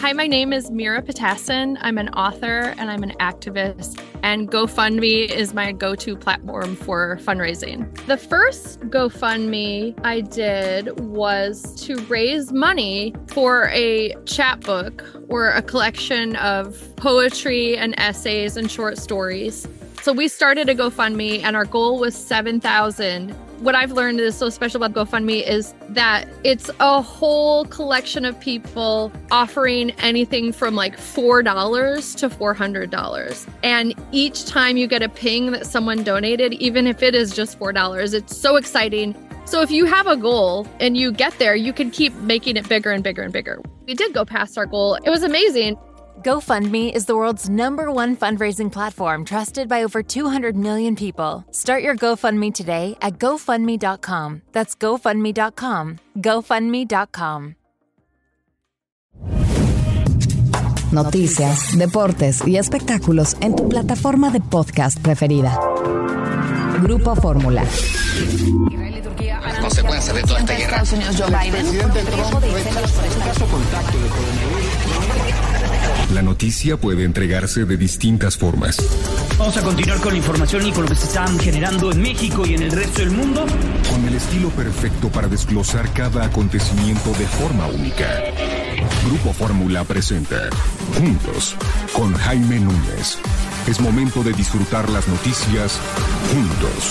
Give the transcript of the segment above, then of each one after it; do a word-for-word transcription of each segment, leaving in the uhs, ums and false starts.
Hi, my name is Mira Petasin. I'm an author and I'm an activist, and GoFundMe is my go-to platform for fundraising. The first GoFundMe I did was to raise money for a chapbook or a collection of poetry and essays and short stories. So we started a GoFundMe and our goal was seven thousand. What I've learned is so special about GoFundMe is that it's a whole collection of people offering anything from like four dollars to four hundred dollars. And each time you get a ping that someone donated, even if it is just four dollars, it's so exciting. So if you have a goal and you get there, you can keep making it bigger and bigger and bigger. We did go past our goal. It was amazing. GoFundMe is the world's number one fundraising platform trusted by over two hundred million people. Start your GoFundMe today at GoFundMe dot com. That's GoFundMe dot com. GoFundMe dot com. Noticias, deportes y espectáculos en tu plataforma de podcast preferida. Grupo Fórmula. Las consecuencias de toda esta guerra. Estados Unidos, Joe Biden. Presidente Trump rechaza un caso contacto de coronavirus. La noticia puede entregarse de distintas formas. Vamos a continuar con la información y con lo que se está generando en México y en el resto del mundo. Con el estilo perfecto para desglosar cada acontecimiento de forma única. Grupo Fórmula presenta Juntos con Jaime Núñez. Es momento de disfrutar las noticias juntos.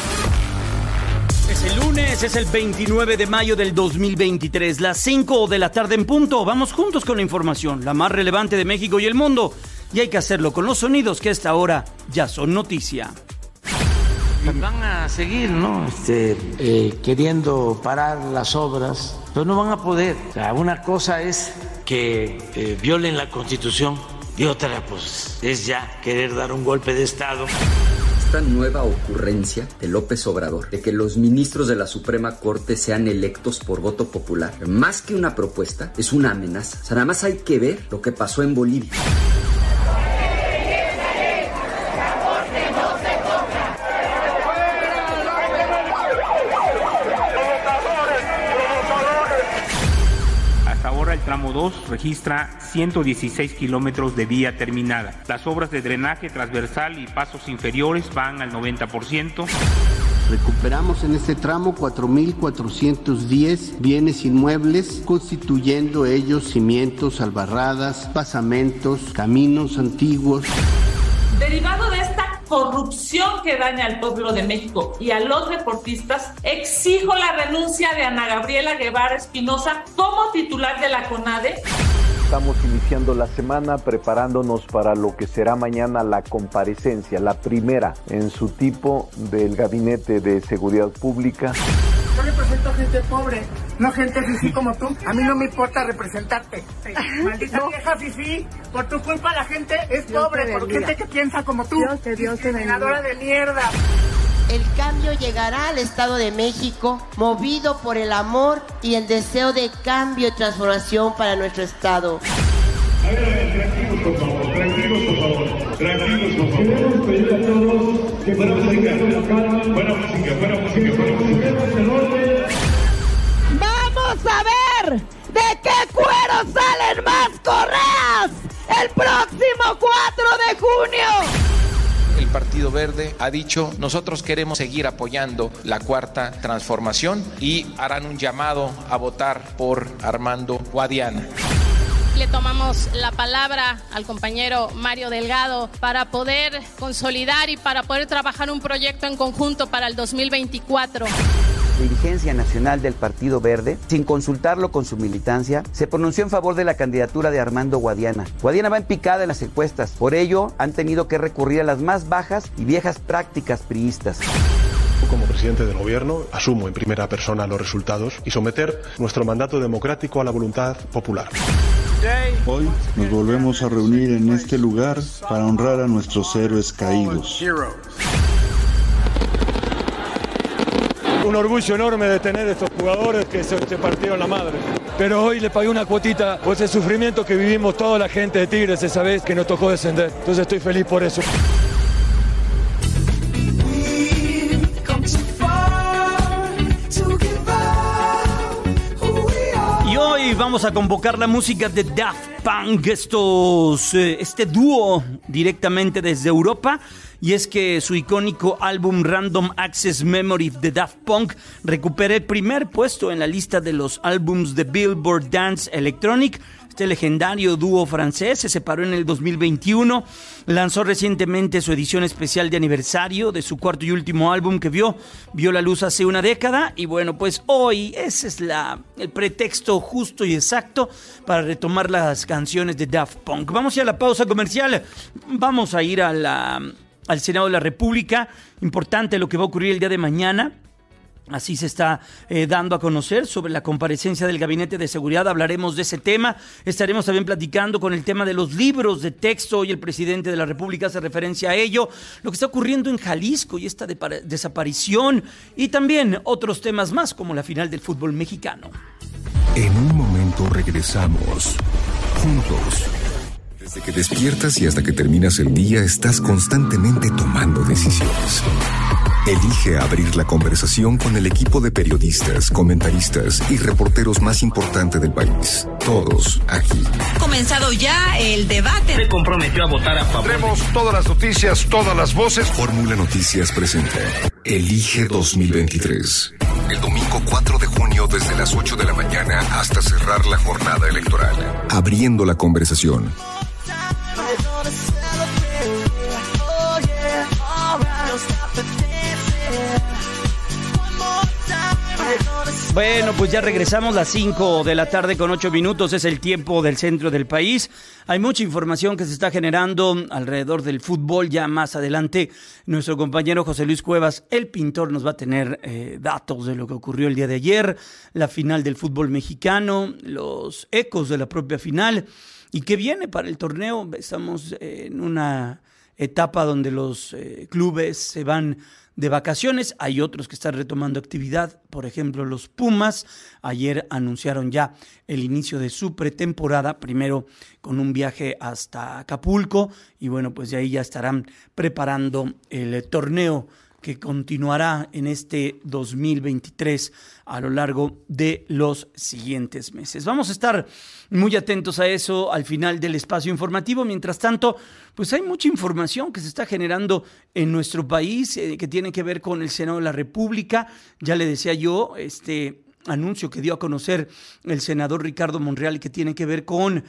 Es el lunes, es el veintinueve de mayo del dos mil veintitrés, las cinco de la tarde en punto. Vamos juntos con la información, la más relevante de México y el mundo. Y hay que hacerlo con los sonidos que a esta hora ya son noticia. Van a seguir, ¿no? Este, eh, queriendo parar las obras, pero no van a poder. O sea, una cosa es que eh, violen la Constitución y otra, pues, es ya querer dar un golpe de Estado. Esta nueva ocurrencia de López Obrador de que los ministros de la Suprema Corte sean electos por voto popular, más que una propuesta, es una amenaza. O sea, nada más hay que ver lo que pasó en Bolivia. El tramo dos registra ciento dieciséis kilómetros de vía terminada. Las obras de drenaje transversal y pasos inferiores van al noventa por ciento. Recuperamos en este tramo cuatro mil cuatrocientos diez bienes inmuebles, constituyendo ellos cimientos, albarradas, basamentos, caminos antiguos. Derivado de esta corrupción que daña al pueblo de México y a los deportistas, exijo la renuncia de Ana Gabriela Guevara Espinosa como titular de la CONADE. Estamos iniciando la semana preparándonos para lo que será mañana la comparecencia, la primera en su tipo del Gabinete de Seguridad Pública. Yo represento gente pobre, no gente fifí como tú. A mí no me importa representarte. Maldita no. Vieja fifí, por tu culpa la gente es Dios pobre, por gente que piensa como tú. Dios te, Dios discriminadora de mierda. El cambio llegará al Estado de México, movido por el amor y el deseo de cambio y transformación para nuestro Estado. A ver, tranquilos por favor, tranquilos por favor, tranquilos por favor. Queremos pedir a todos que buena música, buena música, buena música, buena música. ¡Vamos a ver de qué cuero salen más correas el próximo cuatro de junio! El Partido Verde ha dicho, nosotros queremos seguir apoyando la Cuarta Transformación y harán un llamado a votar por Armando Guadiana. Le tomamos la palabra al compañero Mario Delgado para poder consolidar y para poder trabajar un proyecto en conjunto para el dos mil veinticuatro. Dirigencia nacional del Partido Verde, sin consultarlo con su militancia, se pronunció en favor de la candidatura de Armando Guadiana. Guadiana va en picada en las encuestas, por ello han tenido que recurrir a las más bajas y viejas prácticas priistas. Como presidente del gobierno, asumo en primera persona los resultados y someter nuestro mandato democrático a la voluntad popular. Hoy nos volvemos a reunir en este lugar para honrar a nuestros héroes caídos. Un orgullo enorme de tener estos jugadores que se, se partieron la madre. Pero hoy le pagué una cuotita por ese sufrimiento que vivimos toda la gente de Tigres esa vez que nos tocó descender. Entonces estoy feliz por eso. Y hoy vamos a convocar la música de Daft Punk, estos, eh, este dúo directamente desde Europa. Y es que su icónico álbum Random Access Memory de Daft Punk recupera el primer puesto en la lista de los álbums de Billboard Dance Electronic. Este legendario dúo francés se separó en el dos mil veintiuno, lanzó recientemente su edición especial de aniversario de su cuarto y último álbum que vio, vio la luz hace una década. Y bueno, pues hoy ese es la, el pretexto justo y exacto para retomar las canciones de Daft Punk. Vamos a ir a la pausa comercial, vamos a ir a la... al Senado de la República. Importante lo que va a ocurrir el día de mañana. Así se está eh, dando a conocer sobre la comparecencia del Gabinete de Seguridad. Hablaremos de ese tema. Estaremos también platicando con el tema de los libros de texto. Hoy el presidente de la República hace referencia a ello. Lo que está ocurriendo en Jalisco y esta de desaparición. Y también otros temas más como la final del fútbol mexicano. En un momento regresamos. Juntos. Desde que despiertas y hasta que terminas el día, estás constantemente tomando decisiones. Elige abrir la conversación con el equipo de periodistas, comentaristas y reporteros más importante del país. Todos aquí. Comenzado ya el debate. Se comprometió a votar a favor. Tenemos todas las noticias, todas las voces. Fórmula Noticias presenta Elige dos mil veintitrés. El domingo cuatro de junio desde las ocho de la mañana hasta cerrar la jornada electoral. Abriendo la conversación. Bueno, pues ya regresamos, las cinco de la tarde con ocho minutos, es el tiempo del centro del país. Hay mucha información que se está generando alrededor del fútbol. Ya más adelante nuestro compañero José Luis Cuevas, el pintor, nos va a tener eh, datos de lo que ocurrió el día de ayer, la final del fútbol mexicano, los ecos de la propia final y qué viene para el torneo. Estamos en una etapa donde los eh, clubes se van de vacaciones, hay otros que están retomando actividad, por ejemplo los Pumas. Ayer anunciaron ya el inicio de su pretemporada, primero con un viaje hasta Acapulco y bueno, pues de ahí ya estarán preparando el torneo que continuará en este dos mil veintitrés a lo largo de los siguientes meses. Vamos a estar muy atentos a eso al final del espacio informativo. Mientras tanto, pues hay mucha información que se está generando en nuestro país eh, que tiene que ver con el Senado de la República. Ya le decía yo, este anuncio que dio a conocer el senador Ricardo Monreal, que tiene que ver con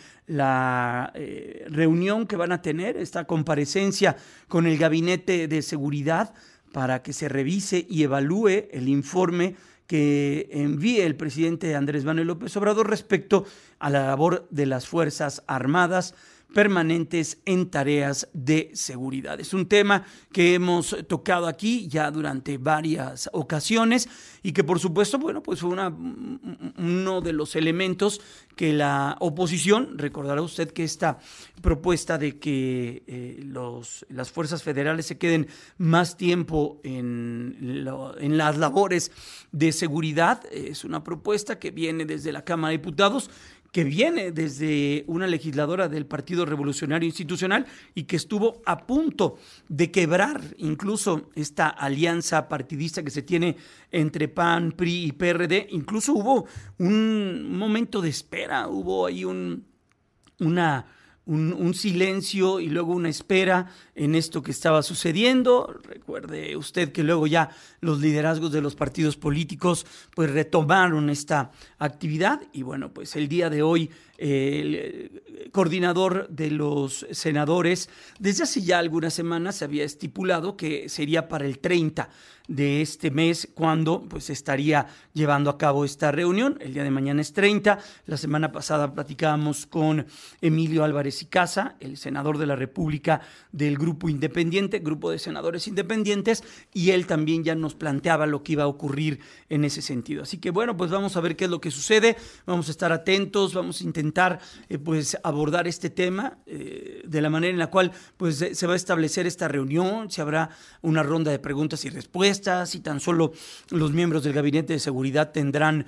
la eh, reunión que van a tener, esta comparecencia con el Gabinete de Seguridad, para que se revise y evalúe el informe que envíe el presidente Andrés Manuel López Obrador respecto a la labor de las Fuerzas Armadas permanentes en tareas de seguridad. Es un tema que hemos tocado aquí ya durante varias ocasiones y que por supuesto, bueno, pues fue una, uno de los elementos que la oposición, recordará usted que esta propuesta de que eh, los, las fuerzas federales se queden más tiempo en, lo, en las labores de seguridad, es una propuesta que viene desde la Cámara de Diputados, que viene desde una legisladora del Partido Revolucionario Institucional y que estuvo a punto de quebrar incluso esta alianza partidista que se tiene entre P A N, P R I y P R D. Incluso hubo un momento de espera, hubo ahí un, una... Un, un silencio y luego una espera en esto que estaba sucediendo. Recuerde usted que luego ya los liderazgos de los partidos políticos pues retomaron esta actividad y bueno, pues el día de hoy eh, el coordinador de los senadores desde hace ya algunas semanas se había estipulado que sería para el treinta de este mes cuando pues estaría llevando a cabo esta reunión. El día de mañana es treinta. La semana pasada platicábamos con Emilio Álvarez y Casa, el senador de la República del Grupo Independiente, Grupo de Senadores Independientes, y él también ya nos planteaba lo que iba a ocurrir en ese sentido. Así que bueno, pues vamos a ver qué es lo que sucede, vamos a estar atentos, vamos a intentar eh, pues abordar este tema eh, de la manera en la cual pues se va a establecer esta reunión, si habrá una ronda de preguntas y respuestas, protestas y tan solo los miembros del Gabinete de Seguridad tendrán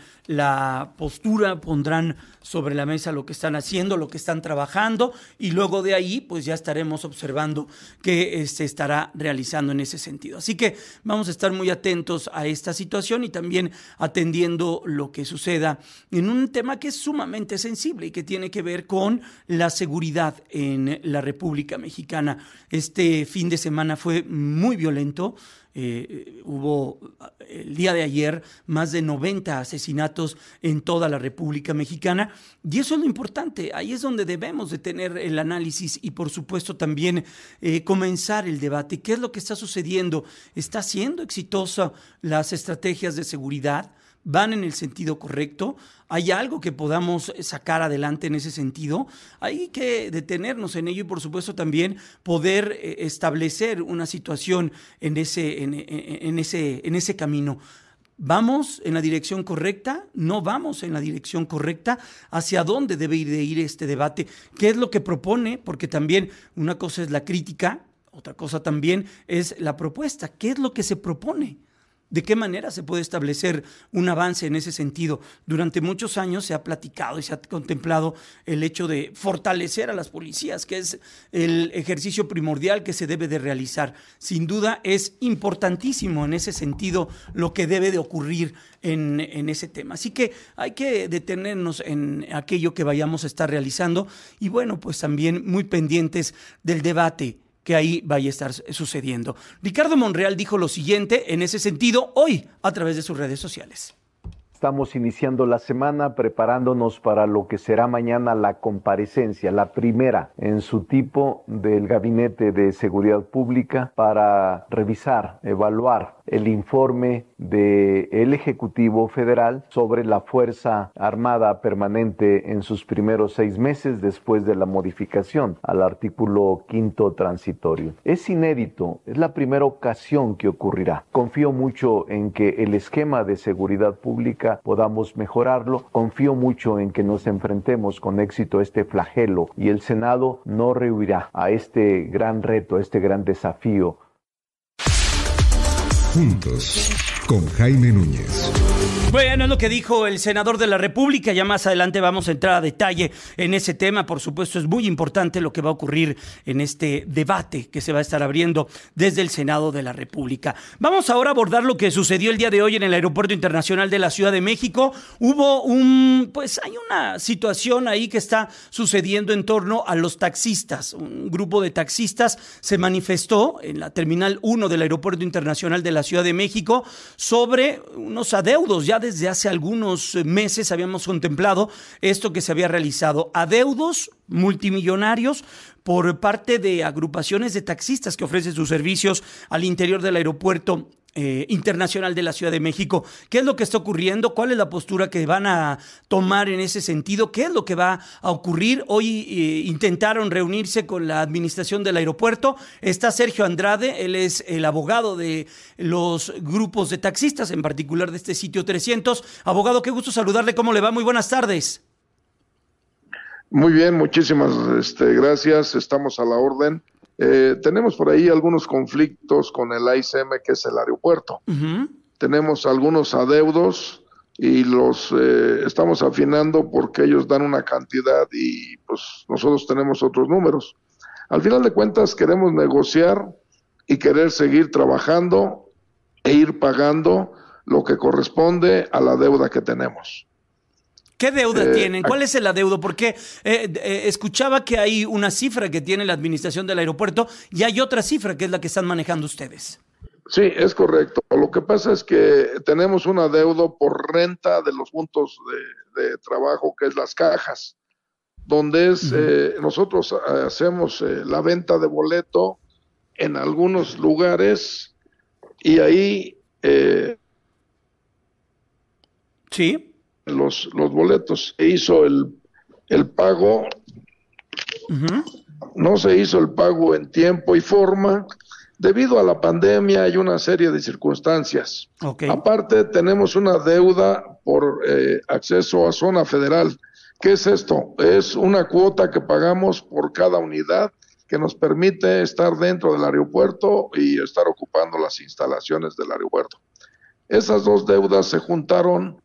la postura, pondrán sobre la mesa lo que están haciendo, lo que están trabajando, y luego de ahí pues ya estaremos observando qué se estará realizando en ese sentido. Así que vamos a estar muy atentos a esta situación y también atendiendo lo que suceda en un tema que es sumamente sensible y que tiene que ver con la seguridad en la República Mexicana. Este fin de semana fue muy violento. Eh, hubo el día de ayer más de noventa asesinatos en toda la República Mexicana, y eso es lo importante. Ahí es donde debemos de tener el análisis y por supuesto también eh, comenzar el debate. ¿Qué es lo que está sucediendo? ¿Está siendo exitosa las estrategias de seguridad? ¿Van en el sentido correcto? ¿Hay algo que podamos sacar adelante en ese sentido? Hay que detenernos en ello y por supuesto también poder establecer una situación en ese, en, en ese, en ese camino. ¿Vamos en la dirección correcta? ¿No vamos en la dirección correcta? ¿Hacia dónde debe ir, de ir este debate? ¿Qué es lo que propone? Porque también una cosa es la crítica, otra cosa también es la propuesta. ¿Qué es lo que se propone? ¿De qué manera se puede establecer un avance en ese sentido? Durante muchos años se ha platicado y se ha contemplado el hecho de fortalecer a las policías, que es el ejercicio primordial que se debe de realizar. Sin duda es importantísimo en ese sentido lo que debe de ocurrir en, en ese tema. Así que hay que detenernos en aquello que vayamos a estar realizando y bueno, pues también muy pendientes del debate que ahí vaya a estar sucediendo. Ricardo Monreal dijo lo siguiente en ese sentido hoy a través de sus redes sociales. Estamos iniciando la semana preparándonos para lo que será mañana la comparecencia, la primera en su tipo del Gabinete de Seguridad Pública para revisar, evaluar el informe del Ejecutivo Federal sobre la Fuerza Armada Permanente en sus primeros seis meses después de la modificación al artículo quinto transitorio. Es inédito, es la primera ocasión que ocurrirá. Confío mucho en que el esquema de seguridad pública podamos mejorarlo. Confío mucho en que nos enfrentemos con éxito a este flagelo y el Senado no rehuirá a este gran reto, a este gran desafío. Juntos, con Jaime Núñez. Bueno, es lo que dijo el senador de la República. Ya más adelante vamos a entrar a detalle en ese tema. Por supuesto, es muy importante lo que va a ocurrir en este debate que se va a estar abriendo desde el Senado de la República. Vamos ahora a abordar lo que sucedió el día de hoy en el Aeropuerto Internacional de la Ciudad de México. Hubo un, pues hay una situación ahí que está sucediendo en torno a los taxistas. Un grupo de taxistas se manifestó en la Terminal uno del Aeropuerto Internacional de la Ciudad de México sobre unos adeudos. Ya desde hace algunos meses habíamos contemplado esto que se había realizado, adeudos multimillonarios por parte de agrupaciones de taxistas que ofrecen sus servicios al interior del aeropuerto Eh, internacional de la Ciudad de México. ¿Qué es lo que está ocurriendo? ¿Cuál es la postura que van a tomar en ese sentido? ¿Qué es lo que va a ocurrir? Hoy eh, intentaron reunirse con la administración del aeropuerto. Está Sergio Andrade, él es el abogado de los grupos de taxistas, en particular de este sitio trescientos. Abogado, qué gusto saludarle. ¿Cómo le va? Muy buenas tardes. Muy bien, muchísimas este, gracias. Estamos a la orden. Eh, tenemos por ahí algunos conflictos con el A I C M, que es el aeropuerto. Uh-huh. Tenemos algunos adeudos y los eh, estamos afinando porque ellos dan una cantidad y pues nosotros tenemos otros números. Al final de cuentas queremos negociar y querer seguir trabajando e ir pagando lo que corresponde a la deuda que tenemos. ¿Qué deuda eh, tienen? ¿Cuál es el adeudo? Porque eh, eh, escuchaba que hay una cifra que tiene la administración del aeropuerto y hay otra cifra que es la que están manejando ustedes. Sí, es correcto. Lo que pasa es que tenemos un adeudo por renta de los puntos de, de trabajo, que es las cajas, donde es uh-huh. eh, nosotros hacemos eh, la venta de boleto en algunos lugares y ahí... Eh, sí. Los, los boletos, se hizo el, el pago, uh-huh. no se hizo el pago en tiempo y forma, debido a la pandemia y una serie de circunstancias. Okay. Aparte, tenemos una deuda por eh, acceso a zona federal. ¿Qué es esto? Es una cuota que pagamos por cada unidad que nos permite estar dentro del aeropuerto y estar ocupando las instalaciones del aeropuerto. Esas dos deudas se juntaron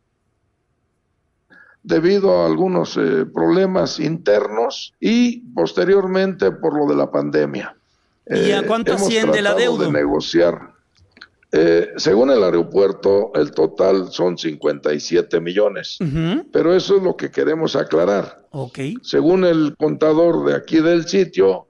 debido a algunos eh, problemas internos y posteriormente por lo de la pandemia. ¿Y a cuánto eh, asciende la deuda? De negociar. Eh, según el aeropuerto, el total son cincuenta y siete millones, uh-huh. pero eso es lo que queremos aclarar. Okay. Según el contador de aquí del sitio,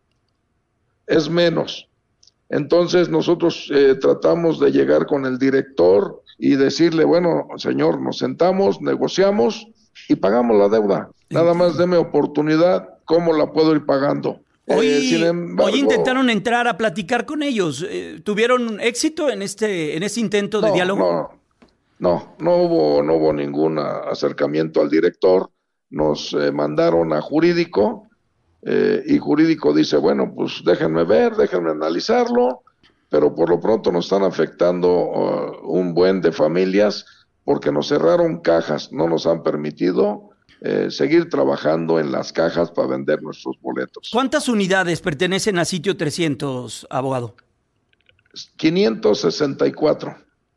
es menos. Entonces nosotros eh, tratamos de llegar con el director y decirle, bueno, señor, nos sentamos, negociamos y pagamos la deuda. Nada más deme oportunidad, ¿cómo la puedo ir pagando? Hoy, eh, sin embargo, hoy intentaron entrar a platicar con ellos. Eh, ¿Tuvieron éxito en este en ese intento de no, diálogo? No, no, no hubo, no hubo ningún acercamiento al director. Nos eh, mandaron a jurídico eh, y jurídico dice, bueno, pues déjenme ver, déjenme analizarlo, pero por lo pronto nos están afectando uh, un buen de familias porque nos cerraron cajas, no nos han permitido Eh, seguir trabajando en las cajas para vender nuestros boletos. ¿Cuántas unidades pertenecen a Sitio trescientos, abogado? quinientos sesenta y cuatro.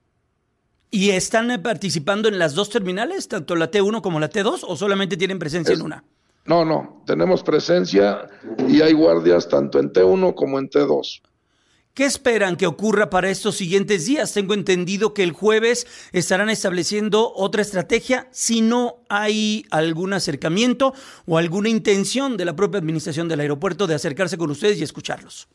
¿Y están participando en las dos terminales, tanto la T uno como la T dos, o solamente tienen presencia es, en una? No, no, tenemos presencia y hay guardias tanto en T uno como en T dos. ¿Qué esperan que ocurra para estos siguientes días? Tengo entendido que el jueves estarán estableciendo otra estrategia si no hay algún acercamiento o alguna intención de la propia administración del aeropuerto de acercarse con ustedes y escucharlos.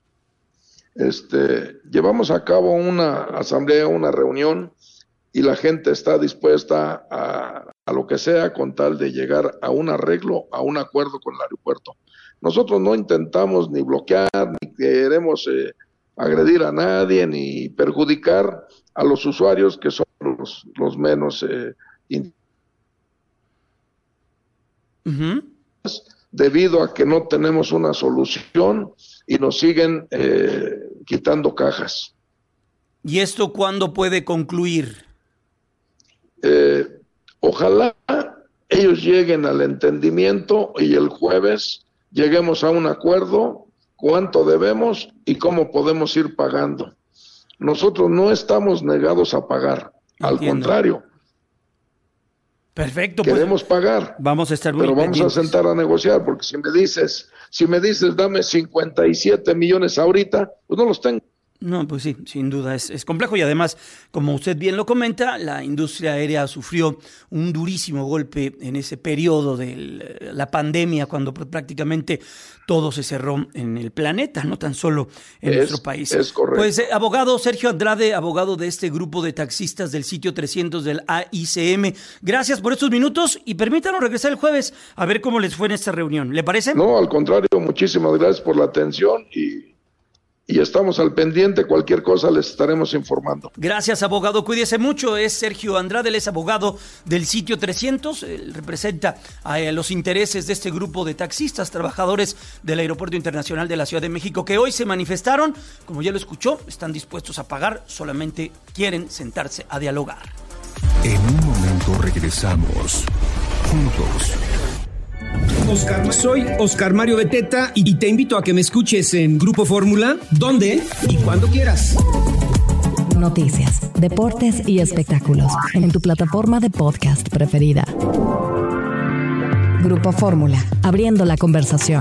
Este, llevamos a cabo una asamblea, una reunión y la gente está dispuesta a, a lo que sea con tal de llegar a un arreglo, a un acuerdo con el aeropuerto. Nosotros no intentamos ni bloquear, ni queremos eh, agredir a nadie ni perjudicar a los usuarios que son los, los menos eh, in... uh-huh. debido a que no tenemos una solución y nos siguen eh, quitando cajas. ¿Y esto cuándo puede concluir? Eh, ojalá ellos lleguen al entendimiento y el jueves lleguemos a un acuerdo cuánto debemos y cómo podemos ir pagando. Nosotros no estamos negados a pagar, Entiendo. Al contrario. Perfecto. Queremos pues, pagar. Vamos a estar muy Pero vamos pendientes. a sentar a negociar, porque si me dices, si me dices dame cincuenta y siete millones ahorita, pues no los tengo. No, pues sí, sin duda es, es complejo y además, como usted bien lo comenta, la industria aérea sufrió un durísimo golpe en ese periodo de la pandemia cuando prácticamente todo se cerró en el planeta, no tan solo en es, nuestro país. Es correcto. Pues eh, abogado Sergio Andrade, abogado de este grupo de taxistas del Sitio trescientos del A I C M, gracias por estos minutos y permítanos regresar el jueves a ver cómo les fue en esta reunión. ¿Le parece? No, al contrario, muchísimas gracias por la atención y... Y estamos al pendiente, cualquier cosa les estaremos informando. Gracias, abogado. Cuídese mucho. Es Sergio Andrade, él es abogado del Sitio trescientos. Él representa a los intereses de este grupo de taxistas, trabajadores del Aeropuerto Internacional de la Ciudad de México, que hoy se manifestaron. Como ya lo escuchó, están dispuestos a pagar, solamente quieren sentarse a dialogar. En un momento regresamos juntos. Oscar, soy Oscar Mario Beteta y te invito a que me escuches en Grupo Fórmula, donde y cuando quieras. Noticias, deportes y espectáculos en tu plataforma de podcast preferida. Grupo Fórmula, abriendo la conversación.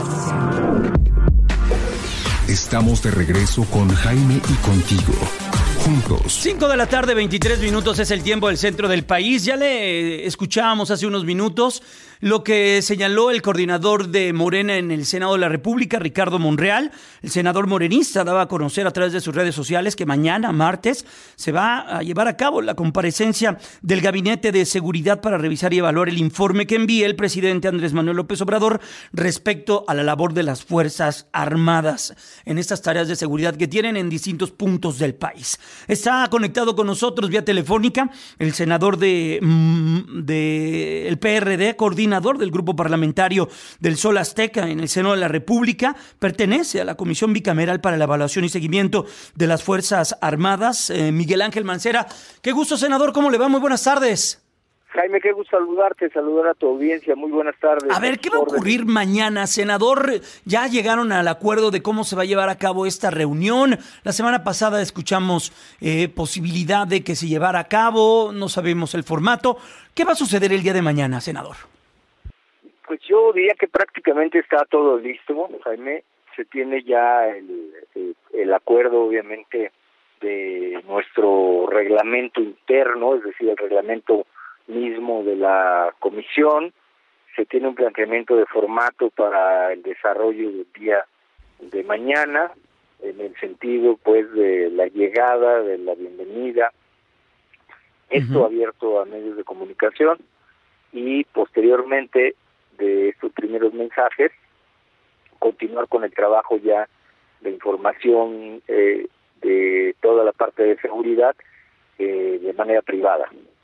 Estamos de regreso con Jaime y contigo. Juntos. cinco de la tarde, veintitrés minutos es el tiempo del centro del país. Ya le escuchábamos hace unos minutos lo que señaló el coordinador de Morena en el Senado de la República, Ricardo Monreal. El senador morenista daba a conocer a través de sus redes sociales que mañana, martes, se va a llevar a cabo la comparecencia del Gabinete de Seguridad para revisar y evaluar el informe que envíe el presidente Andrés Manuel López Obrador respecto a la labor de las Fuerzas Armadas en estas tareas de seguridad que tienen en distintos puntos del país. Está conectado con nosotros vía telefónica el senador de, de el P R D, coordinador del grupo parlamentario del Sol Azteca en el Senado de la República, pertenece a la Comisión Bicameral para la Evaluación y Seguimiento de las Fuerzas Armadas, eh, Miguel Ángel Mancera. Qué gusto, senador, ¿cómo le va? Muy buenas tardes. Jaime, qué gusto saludarte, saludar a tu audiencia. Muy buenas tardes. A ver, ¿qué va a ocurrir mañana, senador? Ya llegaron al acuerdo de cómo se va a llevar a cabo esta reunión. La semana pasada escuchamos eh, posibilidad de que se llevara a cabo, no sabemos el formato. ¿Qué va a suceder el día de mañana, senador? Pues yo diría que prácticamente está todo listo, Jaime. Se tiene ya el, el, el acuerdo, obviamente, de nuestro reglamento interno, es decir, el reglamento mismo de la comisión. Se tiene un planteamiento de formato para el desarrollo del día de mañana, en el sentido pues de la llegada, de la bienvenida, esto uh-huh. abierto a medios de comunicación, y posteriormente de estos primeros mensajes continuar con el trabajo ya de información eh, de toda la parte de seguridad eh, de manera privada.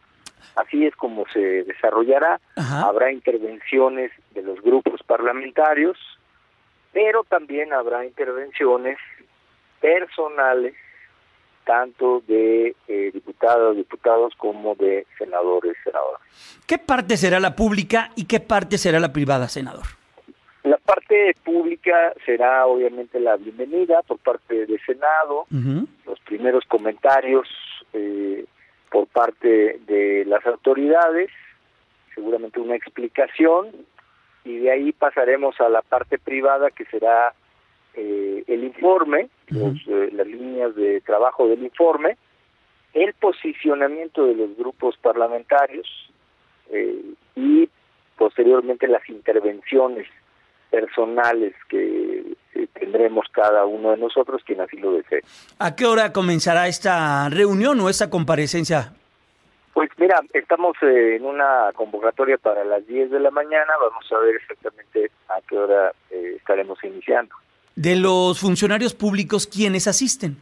Así es como se desarrollará. Ajá. Habrá intervenciones de los grupos parlamentarios, pero también habrá intervenciones personales, tanto de eh, diputados, diputados como de senadores, senadoras. ¿Qué parte será la pública y qué parte será la privada, senador? La parte pública será obviamente la bienvenida por parte del Senado, uh-huh. los primeros comentarios eh, por parte de las autoridades, seguramente una explicación, y de ahí pasaremos a la parte privada, que será eh, el informe, uh-huh. los, eh, las líneas de trabajo del informe, el posicionamiento de los grupos parlamentarios eh, y posteriormente las intervenciones personales que eh, tendremos cada uno de nosotros, quien así lo desee. ¿A qué hora comenzará esta reunión o esta comparecencia? Pues mira, estamos eh, en una convocatoria para las diez de la mañana, vamos a ver exactamente a qué hora eh, estaremos iniciando. De los funcionarios públicos, ¿quiénes asisten?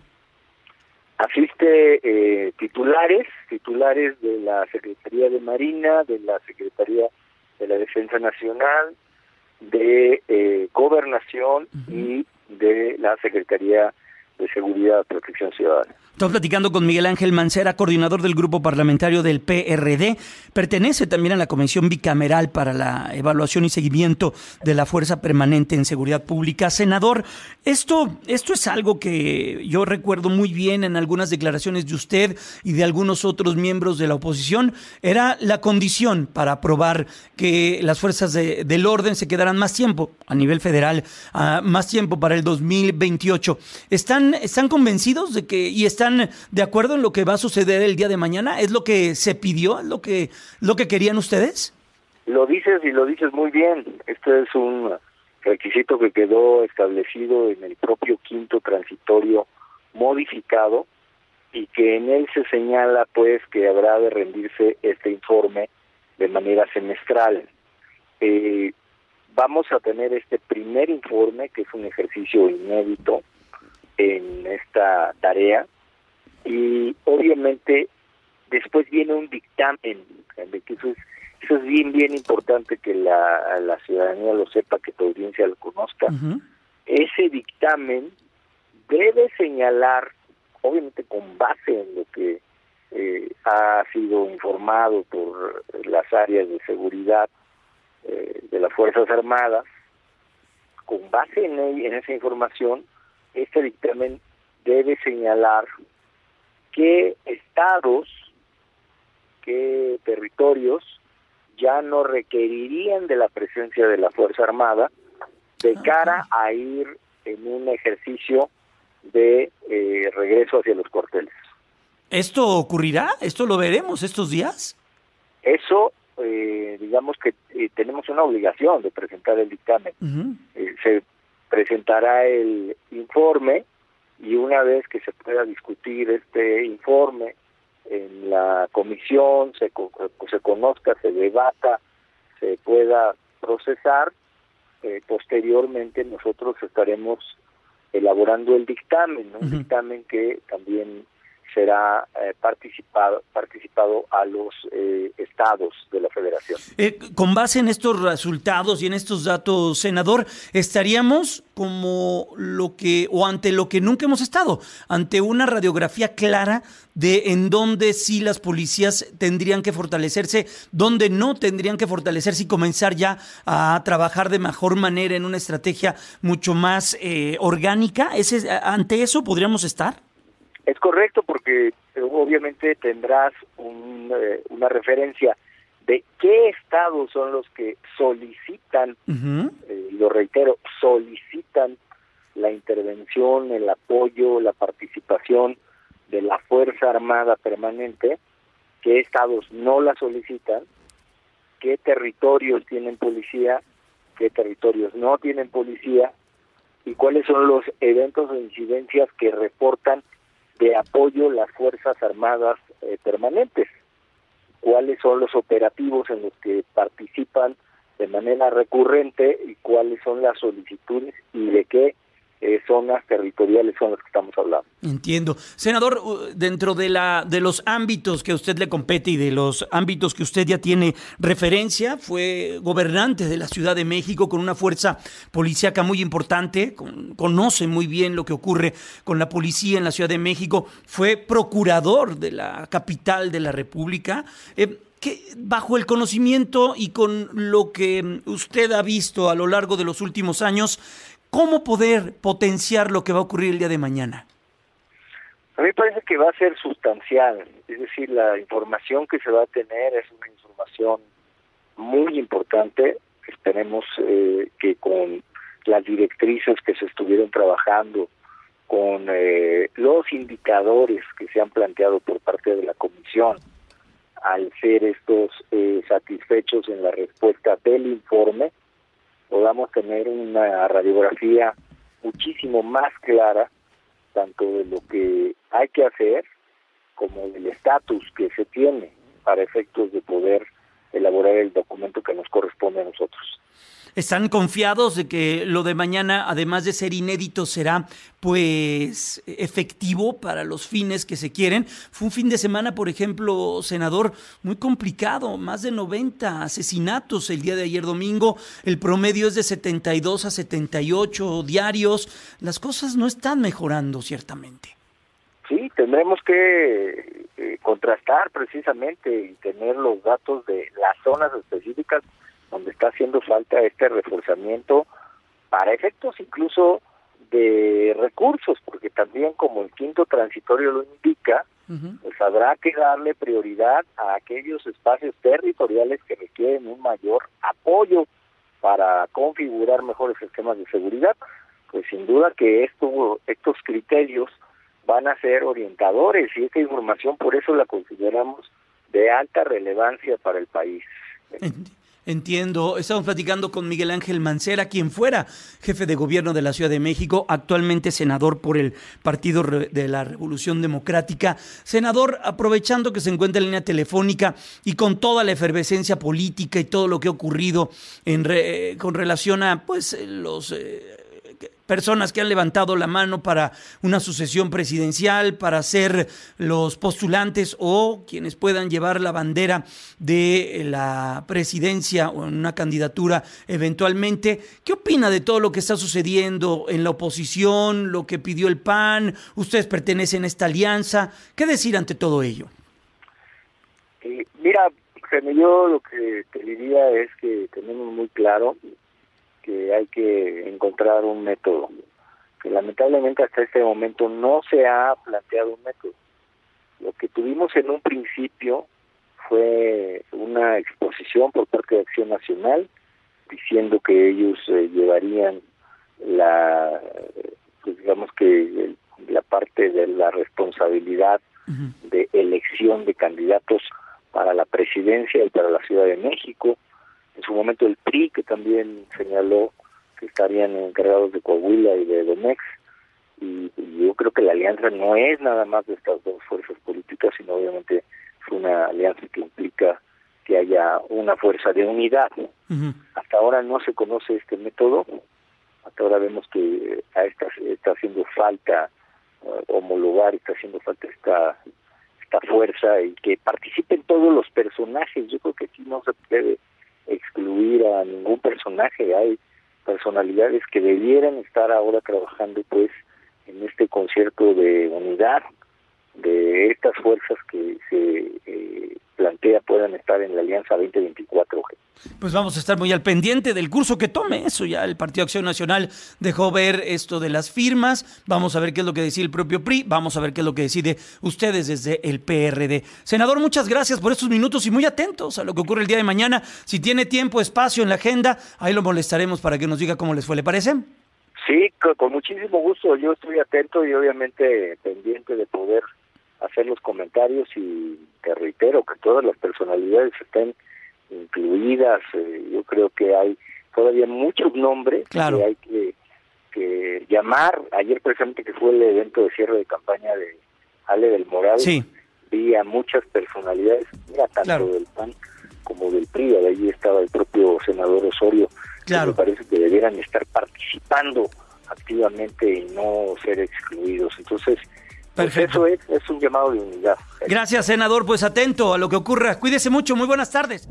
Asiste eh, titulares, titulares de la Secretaría de Marina, de la Secretaría de la Defensa Nacional, de eh, Gobernación uh-huh. y de la Secretaría de Seguridad y Protección Ciudadana. Estamos platicando con Miguel Ángel Mancera, coordinador del grupo parlamentario del P R D. Pertenece también a la Comisión Bicameral para la Evaluación y Seguimiento de la Fuerza Permanente en Seguridad Pública. Senador, esto, esto es algo que yo recuerdo muy bien en algunas declaraciones de usted y de algunos otros miembros de la oposición. Era la condición para aprobar que las fuerzas de, del orden se quedaran más tiempo a nivel federal, uh, más tiempo para el dos mil veintiocho. ¿Están, están convencidos de que y están ¿Están de acuerdo en lo que va a suceder el día de mañana? ¿Es lo que se pidió? ¿Es lo que, lo que querían ustedes? Lo dices y lo dices muy bien. Este es un requisito que quedó establecido en el propio quinto transitorio modificado y que en él se señala pues que habrá de rendirse este informe de manera semestral. Eh, vamos a tener este primer informe, que es un ejercicio inédito en esta tarea, y obviamente después viene un dictamen, que eso es, eso es bien, bien importante que la, la ciudadanía lo sepa, que tu audiencia lo conozca. Uh-huh. Ese dictamen debe señalar, obviamente con base en lo que eh, ha sido informado por las áreas de seguridad eh, de las Fuerzas Armadas, con base en, en esa información, este dictamen debe señalar qué estados, qué territorios ya no requerirían de la presencia de la Fuerza Armada de cara a ir en un ejercicio de eh, regreso hacia los cuarteles. ¿Esto ocurrirá? ¿Esto lo veremos estos días? Eso, eh, digamos que eh, tenemos una obligación de presentar el dictamen. Uh-huh. Eh, se presentará el informe, y una vez que se pueda discutir este informe en la comisión, se, se conozca, se debata, se pueda procesar, eh, posteriormente nosotros estaremos elaborando el dictamen, ¿no? Uh-huh. Un dictamen que también será eh, participado participado a los eh, estados de la federación. Eh, con base en estos resultados y en estos datos, senador, estaríamos como lo que, o ante lo que nunca hemos estado, ante una radiografía clara de en dónde sí las policías tendrían que fortalecerse, dónde no tendrían que fortalecerse y comenzar ya a trabajar de mejor manera en una estrategia mucho más eh, orgánica. ¿Ese, ante eso podríamos estar? Es correcto, porque obviamente tendrás un, eh, una referencia de qué estados son los que solicitan, uh-huh. eh, y lo reitero, solicitan la intervención, el apoyo, la participación de la Fuerza Armada Permanente, qué estados no la solicitan, qué territorios tienen policía, qué territorios no tienen policía, y cuáles son los eventos o incidencias que reportan de apoyo las Fuerzas Armadas eh, permanentes, cuáles son los operativos en los que participan de manera recurrente y cuáles son las solicitudes y de qué eh, zonas territoriales son las que estamos hablando. Entiendo. Senador, dentro de la de los ámbitos que a usted le compete y de los ámbitos que usted ya tiene referencia, fue gobernante de la Ciudad de México con una fuerza policíaca muy importante, con, conoce muy bien lo que ocurre con la policía en la Ciudad de México, fue procurador de la capital de la República. Eh, que bajo el conocimiento y con lo que usted ha visto a lo largo de los últimos años, ¿cómo poder potenciar lo que va a ocurrir el día de mañana? A mí me parece que va a ser sustancial, es decir, la información que se va a tener es una información muy importante. Esperemos eh, que con las directrices que se estuvieron trabajando, con eh, los indicadores que se han planteado por parte de la Comisión, al ser estos eh, satisfechos en la respuesta del informe, podamos tener una radiografía muchísimo más clara, tanto de lo que hay que hacer como del estatus que se tiene para efectos de poder elaborar el documento que nos corresponde a nosotros. ¿Están confiados de que lo de mañana, además de ser inédito, será pues efectivo para los fines que se quieren? Fue un fin de semana, por ejemplo, senador, muy complicado, más de noventa asesinatos el día de ayer domingo, el promedio es de setenta y dos a setenta y ocho diarios, las cosas no están mejorando ciertamente. Sí, tendremos que eh, contrastar precisamente y tener los datos de las zonas específicas donde está haciendo falta este reforzamiento para efectos incluso de recursos, porque también como el quinto transitorio lo indica, uh-huh. pues habrá que darle prioridad a aquellos espacios territoriales que requieren un mayor apoyo para configurar mejores sistemas de seguridad. Pues sin duda que esto, estos criterios van a ser orientadores y esta información por eso la consideramos de alta relevancia para el país. Entiendo. Estamos platicando con Miguel Ángel Mancera, quien fuera jefe de gobierno de la Ciudad de México, actualmente senador por el Partido de la Revolución Democrática. Senador, aprovechando que se encuentra en línea telefónica y con toda la efervescencia política y todo lo que ha ocurrido en re, con relación a pues los eh, personas que han levantado la mano para una sucesión presidencial, para ser los postulantes o quienes puedan llevar la bandera de la presidencia o en una candidatura eventualmente. ¿Qué opina de todo lo que está sucediendo en la oposición, lo que pidió el P A N? Ustedes pertenecen a esta alianza. ¿Qué decir ante todo ello? Eh, mira, yo lo que te diría es que tenemos muy claro que hay que encontrar un método, que lamentablemente hasta este momento no se ha planteado un método. Lo que tuvimos en un principio fue una exposición por parte de Acción Nacional, diciendo que ellos eh, llevarían la, pues digamos que la parte de la responsabilidad uh-huh. de elección de candidatos para la presidencia y para la Ciudad de México. En su momento el P R I, que también señaló que estarían encargados de Coahuila y de Domex, y, y yo creo que la alianza no es nada más de estas dos fuerzas políticas, sino obviamente es una alianza que implica que haya una fuerza de unidad. Uh-huh. Hasta ahora no se conoce este método, hasta ahora vemos que a esta está haciendo falta uh, homologar, está haciendo falta esta esta fuerza y que participen todos los personajes. Yo creo que aquí no se debe excluir a ningún personaje. Hay personalidades que debieran estar ahora trabajando pues en este concierto de unidad de estas fuerzas que se eh, plantea puedan estar en la Alianza veinte veinticuatro. Pues vamos a estar muy al pendiente del curso que tome eso. Ya el Partido Acción Nacional dejó ver esto de las firmas. Vamos a ver qué es lo que decide el propio P R I. Vamos a ver qué es lo que decide ustedes desde el P R D. Senador, muchas gracias por estos minutos y muy atentos a lo que ocurre el día de mañana. Si tiene tiempo, espacio en la agenda, ahí lo molestaremos para que nos diga cómo les fue. ¿Le parece? Sí, con, con muchísimo gusto. Yo estoy atento y obviamente pendiente de poder hacer los comentarios, y te reitero que todas las personalidades estén incluidas. Eh, yo creo que hay todavía muchos nombres claro. que hay que, que llamar. Ayer precisamente que fue el evento de cierre de campaña de Ale del Moral, sí. vi a muchas personalidades, mira, tanto claro. del P A N como del P R I, de allí estaba el propio senador Osorio, claro. que me parece que debieran estar participando activamente y no ser excluidos. Entonces, perfecto. Pues eso es, es un llamado de unidad. Gracias, senador. Pues atento a lo que ocurra. Cuídese mucho. Muy buenas tardes.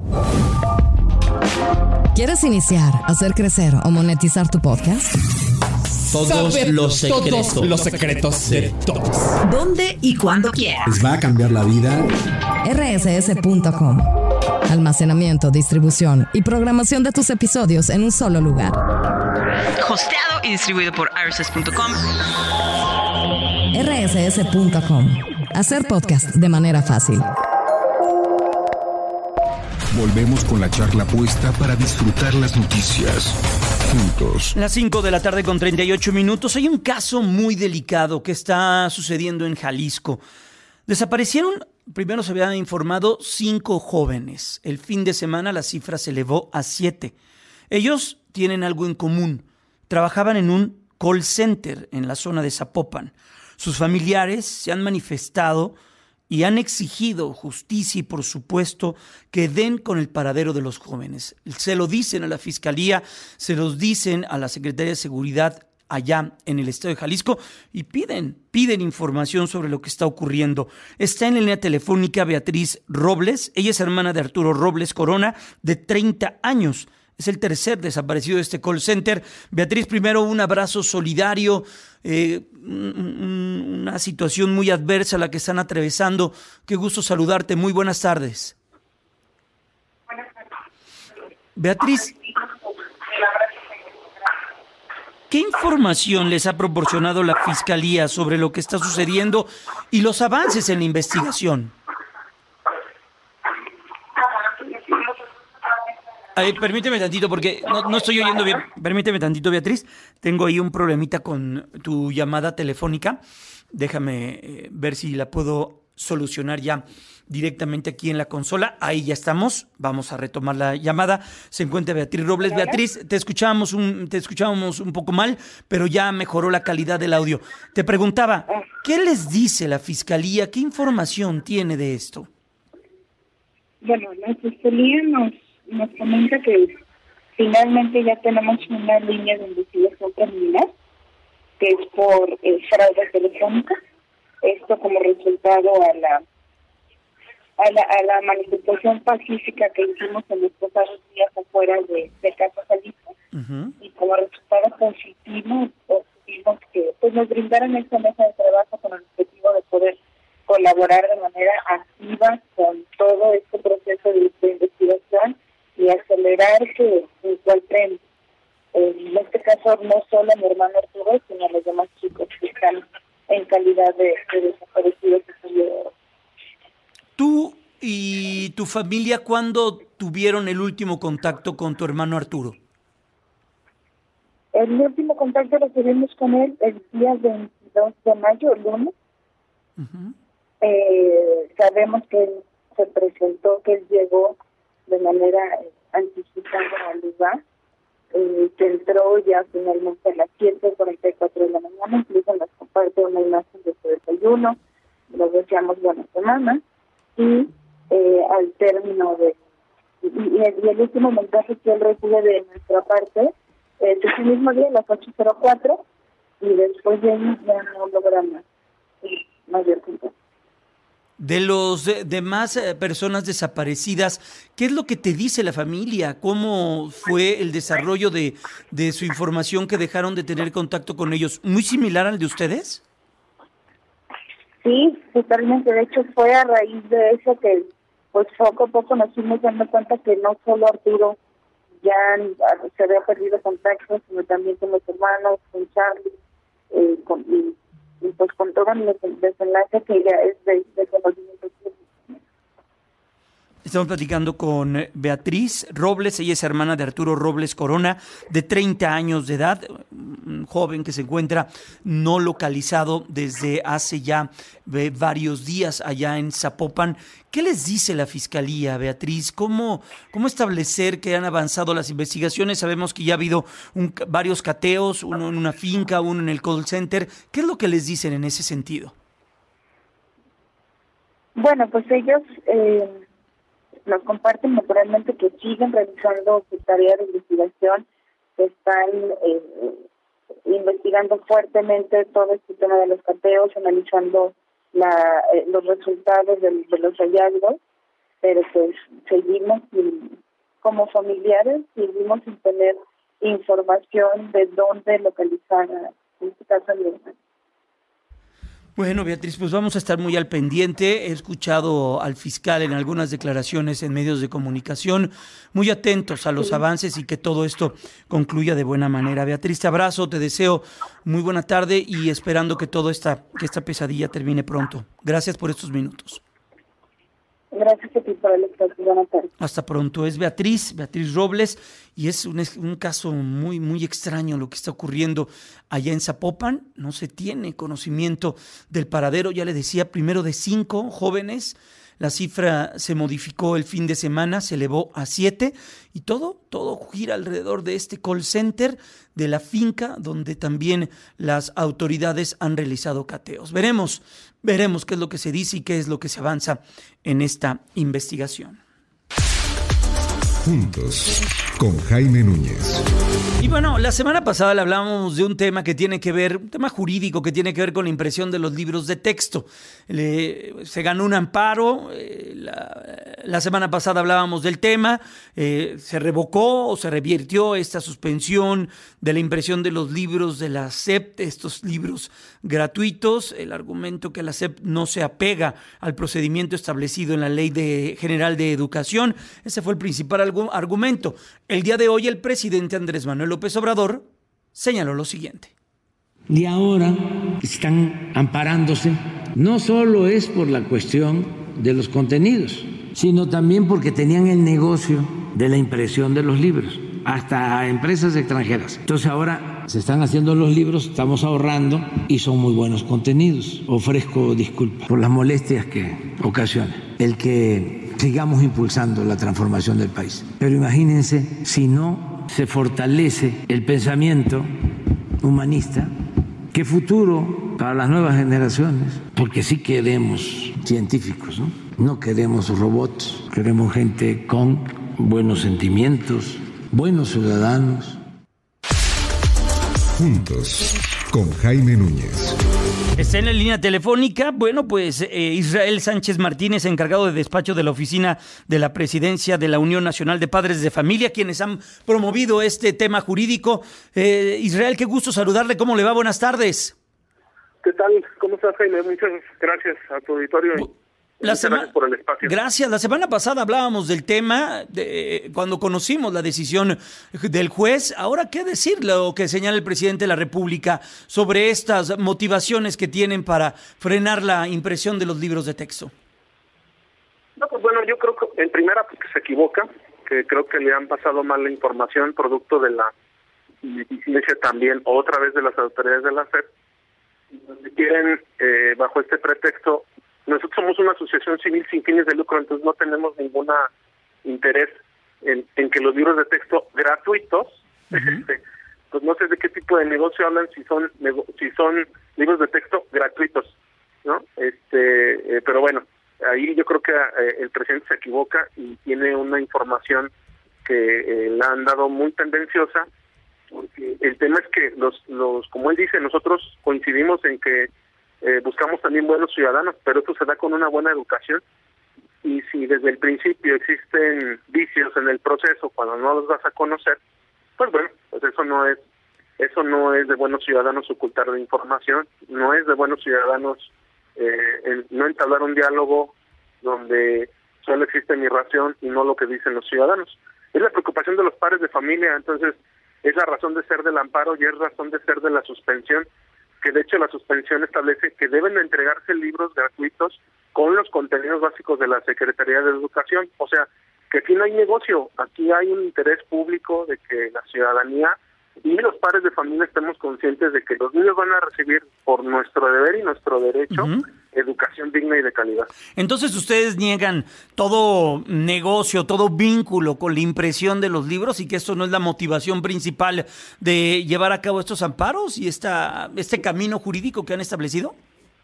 ¿Quieres iniciar, hacer crecer o monetizar tu podcast? Todos Saber los secretos. Todos los secretos de todos. ¿Dónde y cuándo quieras? Les va a cambiar la vida. R S S punto com. Almacenamiento, distribución y programación de tus episodios en un solo lugar. Hosteado y distribuido por R S S punto com. R S S punto com. Hacer podcast de manera fácil. Volvemos con la charla puesta para disfrutar las noticias juntos. Las cinco de la tarde con treinta y ocho minutos. Hay un caso muy delicado que está sucediendo en Jalisco. Desaparecieron, primero se había informado, cinco jóvenes. El fin de semana la cifra se elevó a siete. Ellos tienen algo en común. Trabajaban en un call center en la zona de Zapopan. Sus familiares se han manifestado y han exigido justicia y, por supuesto, que den con el paradero de los jóvenes. Se lo dicen a la Fiscalía, se los dicen a la Secretaría de Seguridad allá en el estado de Jalisco y piden, piden información sobre lo que está ocurriendo. Está en la línea telefónica Beatriz Robles. Ella es hermana de Arturo Robles Corona, de treinta años. Es el tercer desaparecido de este call center. Beatriz, primero un abrazo solidario, eh, una situación muy adversa la que están atravesando. Qué gusto saludarte, muy buenas tardes. Buenas tardes. Beatriz, ¿qué información les ha proporcionado la Fiscalía sobre lo que está sucediendo y los avances en la investigación? Ay, permíteme tantito porque no, no estoy oyendo bien. Permíteme tantito, Beatriz. Tengo ahí un problemita con tu llamada telefónica. Déjame eh, ver si la puedo solucionar ya directamente aquí en la consola. Ahí ya estamos. Vamos a retomar la llamada. Se encuentra Beatriz Robles. Beatriz, te escuchábamos un, te escuchábamos un poco mal, pero ya mejoró la calidad del audio. Te preguntaba, ¿qué les dice la Fiscalía? ¿Qué información tiene de esto? Bueno, la Fiscalía nos nos comenta que finalmente ya tenemos una línea de investigación criminal, que es por eh, fraude telefónica. Esto como resultado a la, a la a la manifestación pacífica que hicimos en los pasados días afuera de, de Casa Jalisco. Uh-huh. Y como resultado positivo, tuvimos que pues nos brindaron esta mesa de trabajo con el objetivo de poder colaborar de manera activa con todo este proceso de, de investigación y acelerar que encuentren, en este caso, no solo a mi hermano Arturo, sino a los demás chicos que están en calidad de, de desaparecidos. ¿Tú y tu familia cuándo tuvieron el último contacto con tu hermano Arturo? El último contacto lo tuvimos con él el día veintidós de mayo, el lunes. Uh-huh. Eh, sabemos que él se presentó, que él llegó de manera eh, anticipada al lugar, eh, que entró ya finalmente a las siete cuarenta y cuatro de la mañana, incluso nos comparte una imagen de su desayuno, nos deseamos buena semana, y eh, al término de, y, y, el, y el último mensaje que él recibe de nuestra parte, eh, ese mismo día a las ocho cero cuatro, y después de ahí ya no logra más. mayor tiempo. De los demás personas desaparecidas, ¿qué es lo que te dice la familia? ¿Cómo fue el desarrollo de, de su información que dejaron de tener contacto con ellos? ¿Muy similar al de ustedes? Sí, totalmente. De hecho, fue a raíz de eso que, pues, poco a poco nos fuimos dando cuenta que no solo Arturo ya se había perdido contacto, sino también con los hermanos, con Charlie, eh, con, y, y pues con todo el desenlace que ya es de, de conocimiento público. Estamos platicando con Beatriz Robles, ella es hermana de Arturo Robles Corona, de treinta años de edad, un joven que se encuentra no localizado desde hace ya varios días allá en Zapopan. ¿Qué les dice la Fiscalía, Beatriz? ¿Cómo, cómo establecer que han avanzado las investigaciones? Sabemos que ya ha habido un, varios cateos, uno en una finca, uno en el call center. ¿Qué es lo que les dicen en ese sentido? Bueno, pues ellos... Eh... nos comparten naturalmente que siguen realizando su tarea de investigación, que están eh, investigando fuertemente todo este tema de los cateos, analizando la, eh, los resultados de, de los hallazgos, pero pues seguimos sin, como familiares, seguimos sin tener información de dónde localizar, en este caso, a mi hermano. Bueno, Beatriz, pues vamos a estar muy al pendiente. He escuchado al fiscal en algunas declaraciones en medios de comunicación, muy atentos a los sí. avances y que todo esto concluya de buena manera. Beatriz, te abrazo, te deseo muy buena tarde y esperando que toda esta, que esta pesadilla termine pronto. Gracias por estos minutos. Gracias a ti por el espacio. Buenas tardes. Hasta pronto. Es Beatriz, Beatriz Robles, y es un, un caso muy, muy extraño lo que está ocurriendo allá en Zapopan. No se tiene conocimiento del paradero, ya le decía, primero de cinco jóvenes. La cifra se modificó el fin de semana, se elevó a siete, y todo, todo gira alrededor de este call center de la finca donde también las autoridades han realizado cateos. Veremos, veremos qué es lo que se dice y qué es lo que se avanza en esta investigación. Juntos, con Jaime Núñez. Y bueno, la semana pasada le hablábamos de un tema que tiene que ver, un tema jurídico que tiene que ver con la impresión de los libros de texto. Le, se ganó un amparo, eh, la, la semana pasada hablábamos del tema, eh, se revocó o se revirtió esta suspensión de la impresión de los libros de la S E P, estos libros gratuitos. El argumento que la S E P no se apega al procedimiento establecido en la Ley de, General de Educación. Ese fue el principal argumento. El día de hoy el presidente Andrés Manuel López Obrador señaló lo siguiente. Y ahora están amparándose, no solo es por la cuestión de los contenidos, sino también porque tenían el negocio de la impresión de los libros, hasta empresas extranjeras. Entonces ahora se están haciendo los libros, estamos ahorrando y son muy buenos contenidos. Ofrezco disculpas por las molestias que ocasiona el que sigamos impulsando la transformación del país. Pero imagínense si no se fortalece el pensamiento humanista, ¿qué futuro para las nuevas generaciones? Porque sí queremos científicos, ¿no? No queremos robots, queremos gente con buenos sentimientos, buenos ciudadanos. Juntos, con Jaime Núñez. Está en la línea telefónica, bueno, pues eh, Israel Sánchez Martínez, encargado de despacho de la Oficina de la Presidencia de la Unión Nacional de Padres de Familia, quienes han promovido este tema jurídico. Eh, Israel, qué gusto saludarle, ¿cómo le va? Buenas tardes. ¿Qué tal? ¿Cómo estás, Jaime? Muchas gracias a tu auditorio. La sema- gracias por el espacio. Gracias. La semana pasada hablábamos del tema de, cuando conocimos la decisión del juez. Ahora, ¿qué decir lo que señala el presidente de la República sobre estas motivaciones que tienen para frenar la impresión de los libros de texto? No, pues bueno, yo creo que en primera pues, que se equivoca, que creo que le han pasado mal la información producto de la ineficiencia también otra vez de las autoridades de la S E P, donde quieren, eh, bajo este pretexto. Nosotros somos una asociación civil sin fines de lucro, entonces no tenemos ningún interés en, en que los libros de texto gratuitos, uh-huh. este, pues no sé de qué tipo de negocio hablan, si son si son libros de texto gratuitos, ¿no? Este, eh, pero bueno, ahí yo creo que eh, el presidente se equivoca y tiene una información que eh, la han dado muy tendenciosa, porque el tema es que los los como él dice, nosotros coincidimos en que eh, buscamos también buenos ciudadanos, pero esto se da con una buena educación. Y si desde el principio existen vicios en el proceso cuando no los vas a conocer, pues bueno, pues eso no es eso no es de buenos ciudadanos ocultar la información, no es de buenos ciudadanos eh, el, no entablar un diálogo donde solo existe mi ración y no lo que dicen los ciudadanos. Es la preocupación de los padres de familia, entonces es la razón de ser del amparo y es razón de ser de la suspensión, que de hecho la suspensión establece que deben entregarse libros gratuitos con los contenidos básicos de la Secretaría de Educación. O sea, que aquí no hay negocio, aquí hay un interés público de que la ciudadanía y los padres de familia estemos conscientes de que los niños van a recibir por nuestro deber y nuestro derecho uh-huh. educación digna y de calidad. Entonces ustedes niegan todo negocio, todo vínculo con la impresión de los libros y que esto no es la motivación principal de llevar a cabo estos amparos y esta este camino jurídico que han establecido.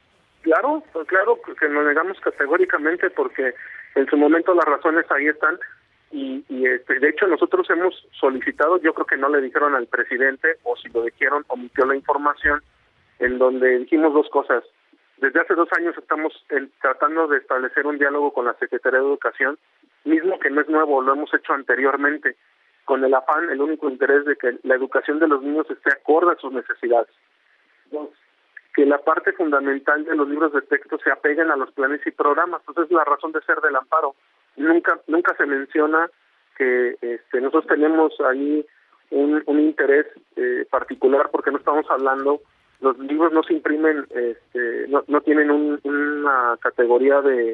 Claro, pues claro que nos negamos categóricamente porque en su momento las razones ahí están. Y, y este, de hecho nosotros hemos solicitado, yo creo que no le dijeron al presidente, o si lo dijeron, omitió la información, en donde dijimos dos cosas. Desde hace dos años estamos en, tratando de establecer un diálogo con la Secretaría de Educación, mismo que no es nuevo, lo hemos hecho anteriormente, con el afán, el único interés de que la educación de los niños esté acorde a sus necesidades. Dos, que la parte fundamental de los libros de texto se apeguen a los planes y programas. Entonces es la razón de ser del amparo. Nunca nunca se menciona que este, nosotros tenemos ahí un, un interés eh, particular porque no estamos hablando, los libros no se imprimen, este, no, no tienen un, una categoría de,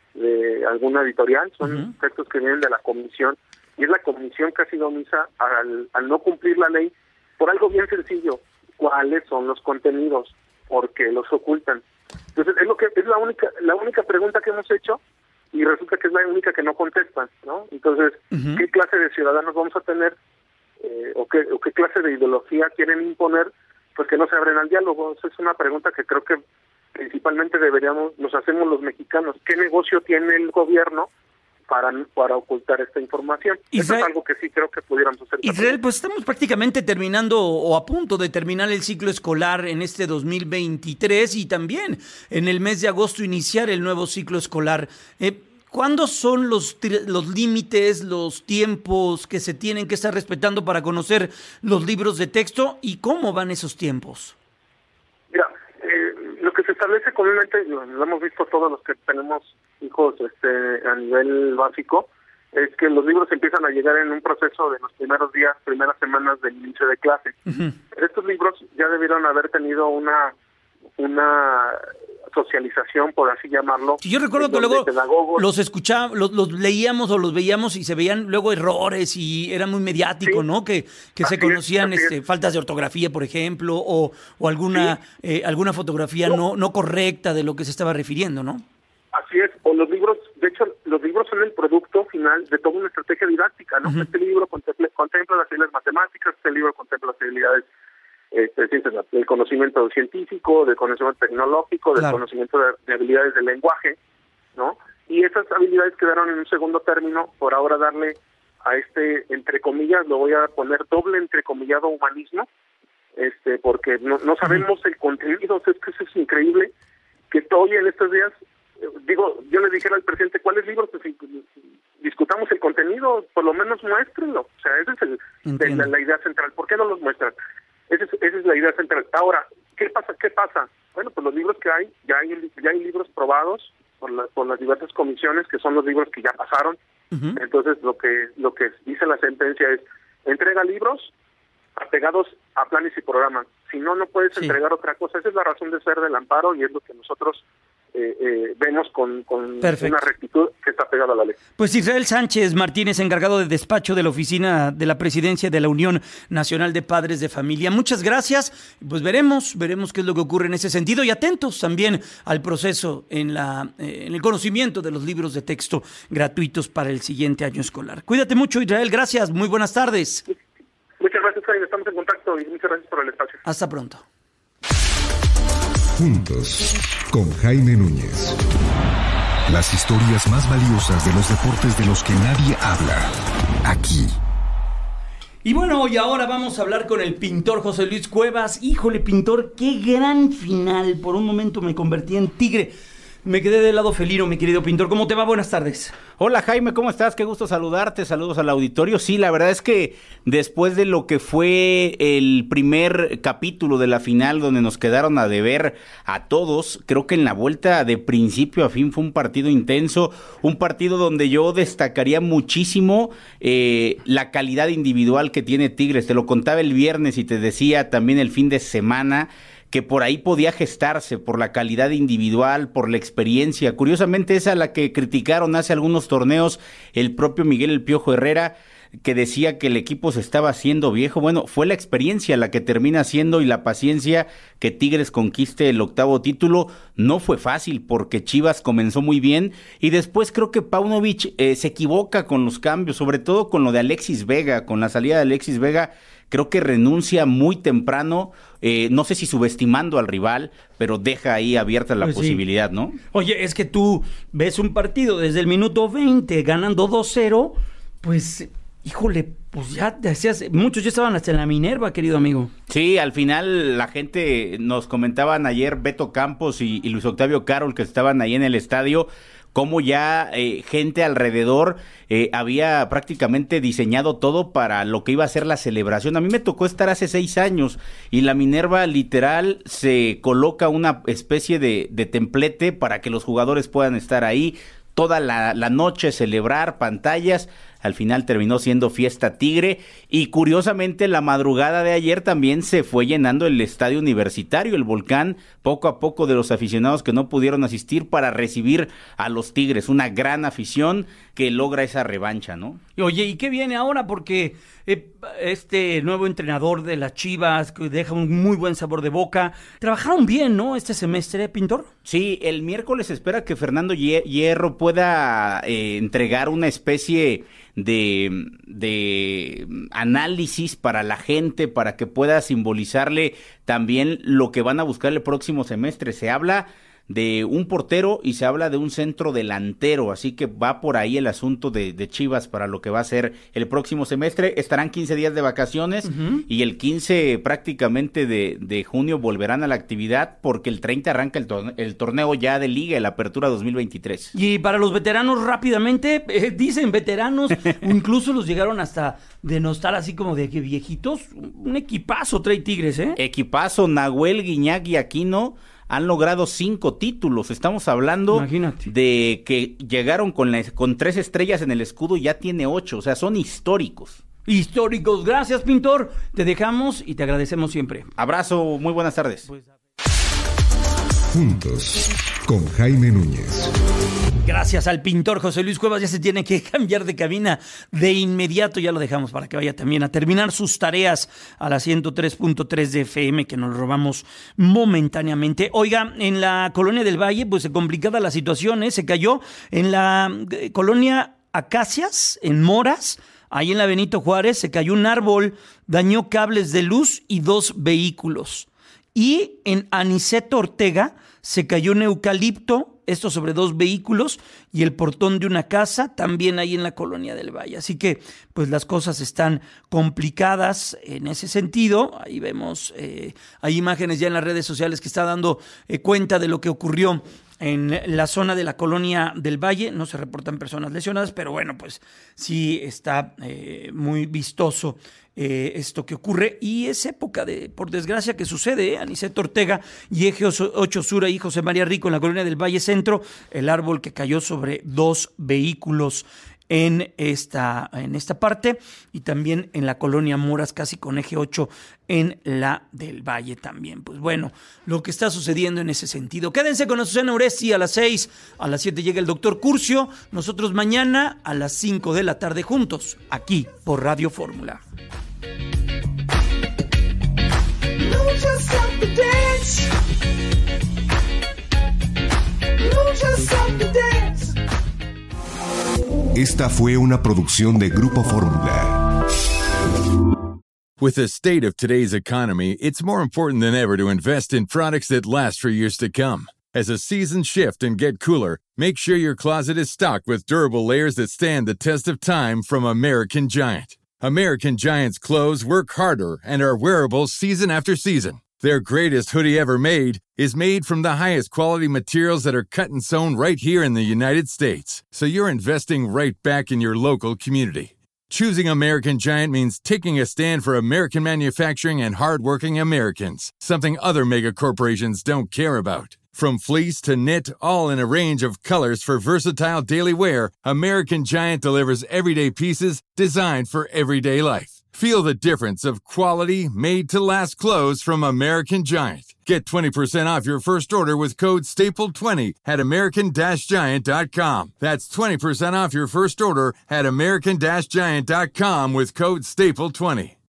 de alguna editorial, son uh-huh. textos que vienen de la comisión y es la comisión que ha sido omisa al, al no cumplir la ley por algo bien sencillo, cuáles son los contenidos, por qué los ocultan. Entonces es lo que es la única la única pregunta que hemos hecho. Y resulta que es la única que no contestan, ¿no? Entonces, uh-huh. ¿qué clase de ciudadanos vamos a tener eh, o, qué, o qué clase de ideología quieren imponer? Pues que no se abren al diálogo. Esa es una pregunta que creo que principalmente deberíamos, nos hacemos los mexicanos. ¿Qué negocio tiene el gobierno para, para ocultar esta información? Israel, eso es algo que sí creo que pudiéramos hacer. Israel, pues estamos prácticamente terminando o a punto de terminar el ciclo escolar en este dos mil veintitrés y también en el mes de agosto iniciar el nuevo ciclo escolar. Eh, ¿Cuándo son los, los límites, los tiempos que se tienen que estar respetando para conocer los libros de texto y cómo van esos tiempos? Mira, eh, lo que se establece comúnmente, lo, lo hemos visto todos los que tenemos hijos este, a nivel básico, es que los libros empiezan a llegar en un proceso de los primeros días, primeras semanas del inicio de clase. Uh-huh. Pero estos libros ya debieron haber tenido una una socialización, por así llamarlo. Yo recuerdo que luego pedagogos... los escuchábamos, los, los leíamos o los veíamos y se veían luego errores y era muy mediático, sí. ¿no? Que, que se conocían es, este, faltas de ortografía, por ejemplo, o, o alguna sí. eh, alguna fotografía no. no no correcta de lo que se estaba refiriendo, ¿no? Así es, o los libros, de hecho, los libros son el producto final de toda una estrategia didáctica, ¿no? Uh-huh. Este libro contempla, contempla las habilidades matemáticas, este libro contempla las habilidades Este, del conocimiento científico, del conocimiento tecnológico, del claro. conocimiento de, de habilidades del lenguaje, ¿no? Y esas habilidades quedaron en un segundo término por ahora darle a este, entre comillas, lo voy a poner doble entrecomillado humanismo, este, porque no, no sabemos el contenido. Es que eso es increíble, que hoy en estos días, eh, digo, yo le dijera al presidente, ¿cuáles libros? Pues, discutamos el contenido, por lo menos muéstrenlo. O sea, esa es el, de, la, la idea central. ¿Por qué no los muestran? Esa es, esa es la idea central. Ahora, ¿qué pasa? ¿Qué pasa? Bueno, pues los libros que hay, ya hay, ya hay libros probados por, la, por las diversas comisiones, que son los libros que ya pasaron. Uh-huh. Entonces, lo que lo que dice la sentencia es, entrega libros apegados a planes y programas. Si no, no puedes sí. entregar otra cosa. Esa es la razón de ser del amparo y es lo que nosotros eh, eh, vemos con, con una rectitud que está pegada a la ley. Pues Israel Sánchez Martínez, encargado de despacho de la oficina de la presidencia de la Unión Nacional de Padres de Familia. Muchas gracias. Pues veremos, veremos qué es lo que ocurre en ese sentido y atentos también al proceso en, la, eh, en el conocimiento de los libros de texto gratuitos para el siguiente año escolar. Cuídate mucho, Israel. Gracias. Muy buenas tardes. Muchas gracias, Jaime. Estamos en contacto y muchas gracias por el espacio. Hasta pronto. Juntos, con Jaime Núñez. Las historias más valiosas de los deportes de los que nadie habla. Aquí. Y bueno, y ahora vamos a hablar con el pintor José Luis Cuevas. Híjole, pintor, qué gran final. Por un momento me convertí en tigre. Me quedé del lado felino, mi querido pintor. ¿Cómo te va? Buenas tardes. Hola, Jaime, ¿cómo estás? Qué gusto saludarte. Saludos al auditorio. Sí, la verdad es que después de lo que fue el primer capítulo de la final, donde nos quedaron a deber a todos, creo que en la vuelta de principio a fin fue un partido intenso, un partido donde yo destacaría muchísimo eh, la calidad individual que tiene Tigres. Te lo contaba el viernes y te decía también el fin de semana, que por ahí podía gestarse por la calidad individual, por la experiencia. Curiosamente esa a la que criticaron hace algunos torneos el propio Miguel El Piojo Herrera, que decía que el equipo se estaba haciendo viejo. Bueno, fue la experiencia la que termina siendo y la paciencia que Tigres conquiste el octavo título. No fue fácil porque Chivas comenzó muy bien y después creo que Paunovic eh, se equivoca con los cambios, sobre todo con lo de Alexis Vega, con la salida de Alexis Vega. Creo que renuncia muy temprano, eh, no sé si subestimando al rival, pero deja ahí abierta la pues posibilidad, sí. ¿no? Oye, es que tú ves un partido desde el minuto veinte ganando dos cero, pues, híjole, pues ya te hacías, muchos ya estaban hasta en la Minerva, querido amigo. Sí, al final la gente, nos comentaban ayer Beto Campos y, y Luis Octavio Carol, que estaban ahí en el estadio, cómo ya eh, gente alrededor eh, había prácticamente diseñado todo para lo que iba a ser la celebración. A mí me tocó estar hace seis años y la Minerva literal se coloca una especie de, de templete para que los jugadores puedan estar ahí toda la, la noche, celebrar, pantallas. Al final terminó siendo fiesta tigre y curiosamente la madrugada de ayer también se fue llenando el estadio universitario, el Volcán, poco a poco de los aficionados que no pudieron asistir para recibir a los Tigres, una gran afición que logra esa revancha, ¿no? Oye, ¿y qué viene ahora? Porque eh, este nuevo entrenador de las Chivas que deja un muy buen sabor de boca, trabajaron bien, ¿no? Este semestre, pintor. Sí, el miércoles espera que Fernando Hierro pueda eh, entregar una especie de, de análisis para la gente, para que pueda simbolizarle también lo que van a buscar el próximo semestre. Se habla de un portero y se habla de un centro delantero, así que va por ahí el asunto de, de Chivas para lo que va a ser el próximo semestre. Estarán quince días de vacaciones uh-huh. y el quince prácticamente de, de junio volverán a la actividad porque el treinta arranca el, torneo, el torneo ya de Liga, el Apertura dos mil veintitrés. Y para los veteranos rápidamente, eh, dicen veteranos, incluso los llegaron hasta denostar así como de que viejitos, un equipazo trae Tigres, ¿eh? Equipazo, Nahuel, Guiñac y Aquino han logrado cinco títulos. Estamos hablando Imagínate. de que llegaron con, la, con tres estrellas en el escudo y ya tiene ocho. O sea, son históricos. Históricos. Gracias, pintor. Te dejamos y te agradecemos siempre. Abrazo. Muy buenas tardes. Pues... Juntos con Jaime Núñez. Gracias al pintor José Luis Cuevas. Ya se tiene que cambiar de cabina de inmediato. Ya lo dejamos para que vaya también a terminar sus tareas a la ciento tres punto tres de F M, que nos lo robamos momentáneamente. Oiga, en la Colonia del Valle, pues se complicada la situación, ¿eh? Se cayó en la eh, Colonia Acacias, en Moras, ahí en la Benito Juárez, se cayó un árbol, dañó cables de luz y dos vehículos. Y en Aniceto Ortega se cayó un eucalipto, esto sobre dos vehículos, y el portón de una casa, también ahí en la Colonia del Valle. Así que, pues las cosas están complicadas en ese sentido. Ahí vemos, eh, hay imágenes ya en las redes sociales que está dando eh, cuenta de lo que ocurrió en la zona de la Colonia del Valle. No se reportan personas lesionadas, pero bueno, pues sí está eh, muy vistoso eh, esto que ocurre. Y es época, de, por desgracia, que sucede, ¿eh? Aniceto Ortega y Eje ocho Sur, ahí José María Rico, en la Colonia del Valle Centro, el árbol que cayó sobre dos vehículos en esta, en esta parte, y también en la Colonia Moras, casi con Eje ocho en la del Valle también. Pues bueno, lo que está sucediendo en ese sentido. Quédense con Azucena Uresti a las seis, a las siete llega el doctor Curcio, nosotros mañana a las cinco de la tarde juntos, aquí por Radio Fórmula. Esta fue una producción de Grupo Fórmula. With the state of today's economy, it's more important than ever to invest in products that last for years to come. As the seasons shift and get cooler, make sure your closet is stocked with durable layers that stand the test of time from American Giant. American Giant's clothes work harder and are wearable season after season. Their greatest hoodie ever made is made from the highest quality materials that are cut and sewn right here in the United States. So you're investing right back in your local community. Choosing American Giant means taking a stand for American manufacturing and hardworking Americans, something other mega corporations don't care about. From fleece to knit, all in a range of colors for versatile daily wear, American Giant delivers everyday pieces designed for everyday life. Feel the difference of quality, made-to-last clothes from American Giant. Get twenty percent off your first order with code staple twenty at american giant dot com. That's twenty percent off your first order at american giant dot com with code staple twenty.